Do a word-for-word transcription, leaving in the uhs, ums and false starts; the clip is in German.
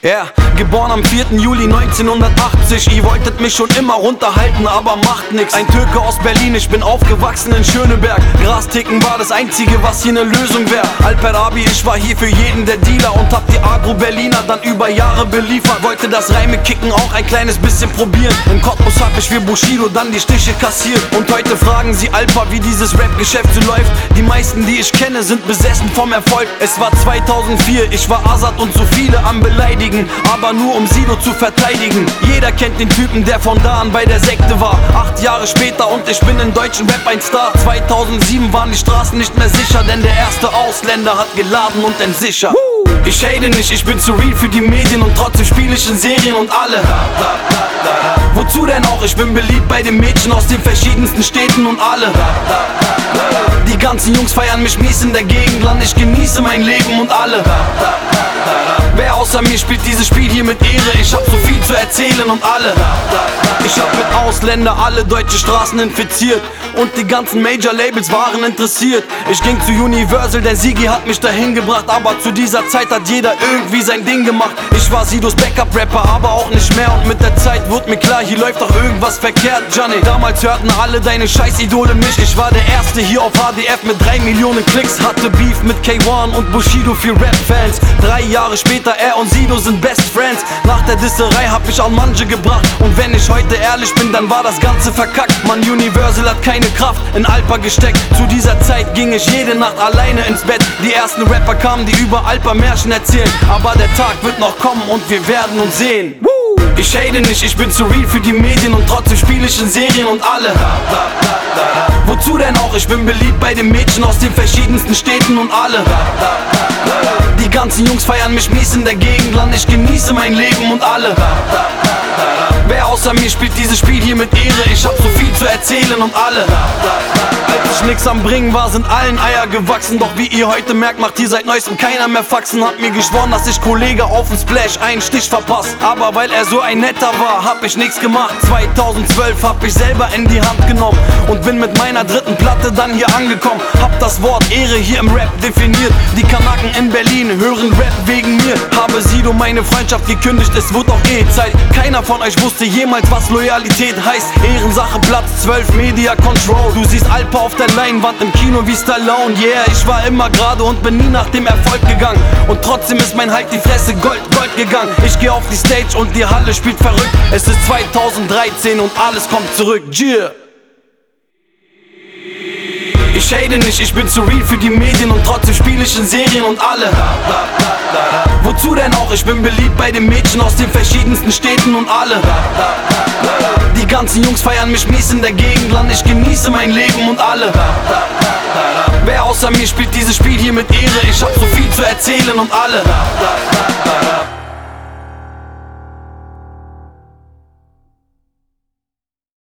Ja, yeah. Geboren am vierten Juli neunzehnhundertachtzig. Ihr wolltet mich schon immer runterhalten, aber macht nix. Ein Türke aus Berlin, ich bin aufgewachsen in Schöneberg. Grasticken war das einzige, was hier ne Lösung wär. Alper Abi, ich war hier für jeden der Dealer und hab die Agro-Berliner dann über Jahre beliefert. Wollte das Reime kicken auch ein kleines bisschen probieren. In Cottbus hab ich für Bushido dann die Stiche kassiert. Und heute fragen sie Alper, wie dieses Rap-Geschäft so läuft. Die meisten, die ich kenne, sind besessen vom Erfolg. Es war zweitausendvier, ich war Azad und so viele am Beleidigen, aber nur um Sido zu verteidigen. Jeder kennt den Typen, der von da an bei der Sekte war. Acht Jahre später und ich bin in deutschen Rap ein Star. zweitausendsieben waren die Straßen nicht mehr sicher, denn der erste Ausländer hat geladen und entsichert. Ich hate nicht, ich bin zu real für die Medien und trotzdem spiele ich in Serien und alle. Wozu denn auch? Ich bin beliebt bei den Mädchen aus den verschiedensten Städten und alle. Die ganzen Jungs feiern mich mies in der Gegend, Land, ich genieße mein Leben und alle. Wer außer mir spielt dieses Spiel hier mit Ehre? Ich hab so viel zu erzählen und alle. Ich hab mit Ausländer alle deutsche Straßen infiziert und die ganzen Major-Labels waren interessiert. Ich ging zu Universal, denn Sigi hat mich dahin gebracht, aber zu dieser Zeit hat jeder irgendwie sein Ding gemacht. Ich war Sidos Backup-Rapper, aber auch nicht mehr, und mit der Zeit wurde mir klar, hier läuft doch irgendwas verkehrt, Johnny. Damals hörten alle deine Scheiß-Idole mich. Ich war der Erste hier auf H D F mit drei Millionen Klicks, hatte Beef mit K eins und Bushido für Rap-Fans. Drei Jahre später, er und Sido sind Best Friends. Nach der Disserei hab ich Almanje gebracht, und wenn ich heute ehrlich bin, dann war das Ganze verkackt. Man, Universal hat keine Kraft in Alper gesteckt. Zu dieser Zeit ging ich jede Nacht alleine ins Bett. Die ersten Rapper kamen, die über Alper Märchen erzählen, aber der Tag wird noch kommen und wir werden uns sehen. Ich hate nicht, ich bin zu real für die Medien und trotzdem spiele ich in Serien und alle. Wozu denn auch? Ich bin beliebt bei den Mädchen aus den verschiedensten Städten und alle. Die ganzen Jungs feiern mich mies in der Gegend, Land, ich genieße mein Leben und alle. Wer außer mir spielt dieses Spiel hier mit Ehre? Ich hab so viel zu erzählen und alle. Als ich nix am Bringen war, sind allen Eier gewachsen. Doch wie ihr heute merkt, macht hier seit neuestem keiner mehr Faxen. Hat mir geschworen, dass ich Kollege auf den Splash einen Stich verpasst, aber weil er so ein netter war, hab ich nix gemacht. zweitausendzwölf hab ich selber in die Hand genommen und bin mit meiner dritten Platte dann hier angekommen. Hab das Wort Ehre hier im Rap definiert. Die Kanaken in Berlin hören Rap wegen mir. Habe Sido meine Freundschaft gekündigt, es wird auch eh Zeit. Keiner von euch wusste jemals, was Loyalität heißt. Ehrensache Platz zwölf, Media Control. Du siehst Alper auf der Leinwand im Kino wie Stallone. Yeah, ich war immer gerade und bin nie nach dem Erfolg gegangen, und trotzdem ist mein Halt die Fresse Gold, Gold gegangen. Ich geh auf die Stage und die Halle spielt verrückt. Es ist zweitausenddreizehn und alles kommt zurück. Yeah. Ich hate nicht, ich bin zu real für die Medien und trotzdem spiele ich in Serien und alle. Wozu denn auch? Ich bin beliebt bei den Mädchen aus den verschiedensten Städten und alle. Die ganzen Jungs feiern mich mies in der Gegend, Land, ich genieße mein Leben und alle. Wer außer mir spielt dieses Spiel hier mit Ehre? Ich hab so viel zu erzählen und alle.